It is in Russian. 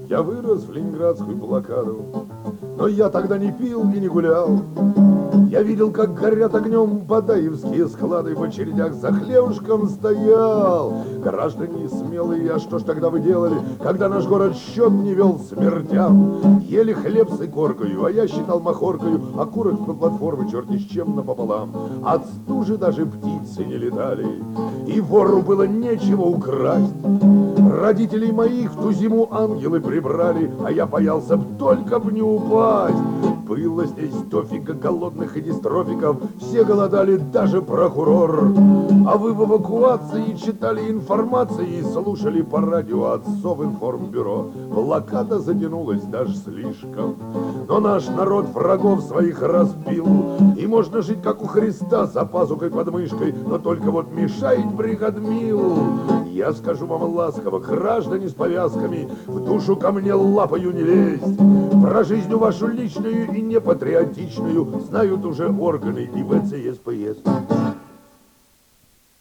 Я вырос в ленинградскую блокаду, но я тогда не пил и не гулял. Я видел, как горят огнем бадаевские склады, в очередях за хлебушком стоял. Граждане смелые, а что ж тогда вы делали, когда наш город счет не вел смертям? Ели хлеб с икоркою, а я считал махоркою окурок по платформе черти с чем напополам. От стужи даже птицы не летали, и вору было нечего украсть. Родителей моих в ту зиму ангелы прибрали, а я боялся только б не упасть. Было здесь дофига голодных и дистрофиков, все голодали, даже прокурор. А вы в эвакуации читали информации и слушали по радио отцов информбюро. Блокада затянулась даже слишком, но наш народ врагов своих разбил. И можно жить, как у Христа, за пазухой под мышкой, но только вот мешает бригадмил. Я скажу вам ласково, граждане с повязками, в душу ко мне лапою не лезть. Про жизнь вашу личную и непатриотичную знают уже органы и ВЦСПС.